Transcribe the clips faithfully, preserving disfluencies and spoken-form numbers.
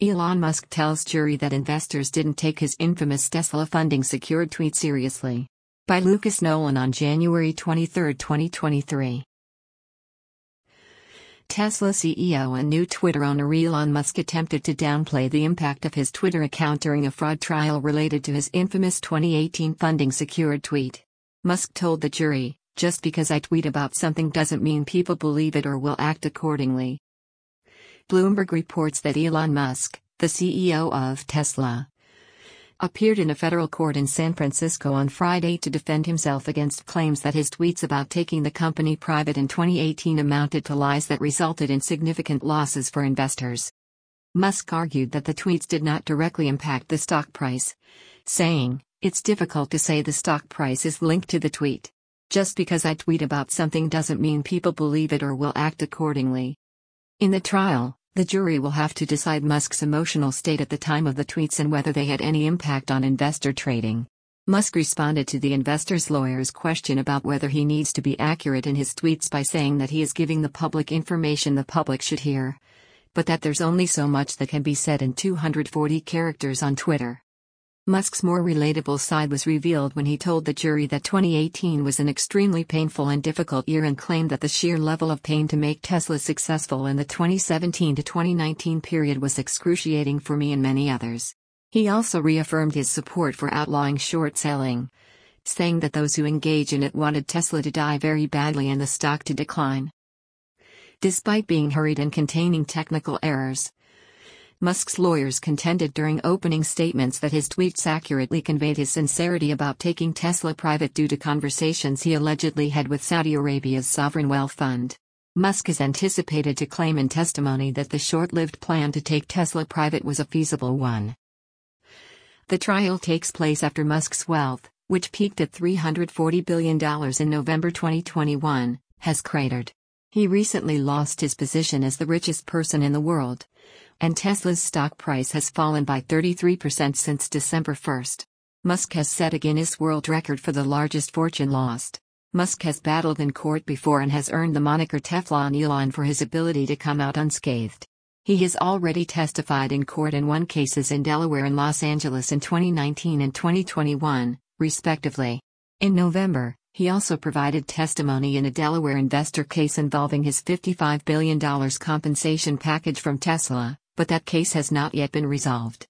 Elon Musk tells jury that investors didn't take his infamous Tesla funding secured tweet seriously. By Lucas Nolan on January twenty-third, twenty twenty-three. Tesla C E O and new Twitter owner Elon Musk attempted to downplay the impact of his Twitter account during a fraud trial related to his infamous twenty eighteen funding secured tweet. Musk told the jury, "Just because I tweet about something doesn't mean people believe it or will act accordingly." Bloomberg reports that Elon Musk, the C E O of Tesla, appeared in a federal court in San Francisco on Friday to defend himself against claims that his tweets about taking the company private in twenty eighteen amounted to lies that resulted in significant losses for investors. Musk argued that the tweets did not directly impact the stock price, saying, "It's difficult to say the stock price is linked to the tweet. Just because I tweet about something doesn't mean people believe it or will act accordingly." In the trial, the jury will have to decide Musk's emotional state at the time of the tweets and whether they had any impact on investor trading. Musk responded to the investor's lawyer's question about whether he needs to be accurate in his tweets by saying that he is giving the public information the public should hear, but that there's only so much that can be said in two hundred forty characters on Twitter. Musk's more relatable side was revealed when he told the jury that twenty eighteen was an extremely painful and difficult year and claimed that the sheer level of pain to make Tesla successful in the twenty seventeen to twenty nineteen period was excruciating for me and many others. He also reaffirmed his support for outlawing short selling, saying that those who engage in it wanted Tesla to die very badly and the stock to decline. Despite being hurried and containing technical errors, Musk's lawyers contended during opening statements that his tweets accurately conveyed his sincerity about taking Tesla private due to conversations he allegedly had with Saudi Arabia's sovereign wealth fund. Musk is anticipated to claim in testimony that the short-lived plan to take Tesla private was a feasible one. The trial takes place after Musk's wealth, which peaked at three hundred forty billion dollars in November twenty twenty-one, has cratered. He recently lost his position as the richest person in the world, and Tesla's stock price has fallen by thirty-three percent since December first. Musk has set a Guinness World Record for the largest fortune lost. Musk has battled in court before and has earned the moniker Teflon Elon for his ability to come out unscathed. He has already testified in court and won cases in Delaware and Los Angeles in twenty nineteen and twenty twenty-one, respectively. In November, he also provided testimony in a Delaware investor case involving his fifty-five billion dollars compensation package from Tesla, but that case has not yet been resolved.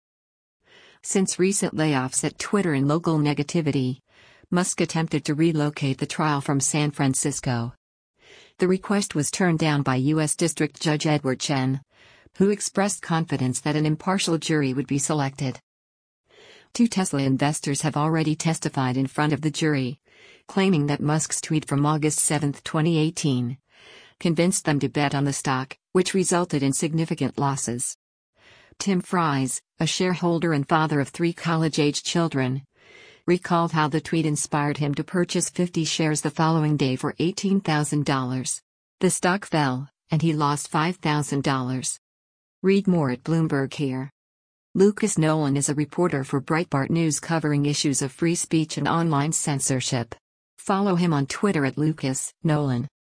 Since recent layoffs at Twitter and local negativity, Musk attempted to relocate the trial from San Francisco. The request was turned down by U S District Judge Edward Chen, who expressed confidence that an impartial jury would be selected. Two Tesla investors have already testified in front of the jury, claiming that Musk's tweet from August seventh, twenty eighteen, convinced them to bet on the stock, which resulted in significant losses. Tim Fries, a shareholder and father of three college-age children, recalled how the tweet inspired him to purchase fifty shares the following day for eighteen thousand dollars. The stock fell, and he lost five thousand dollars. Read more at Bloomberg here. Lucas Nolan is a reporter for Breitbart News covering issues of free speech and online censorship. Follow him on Twitter at Lucas Nolan.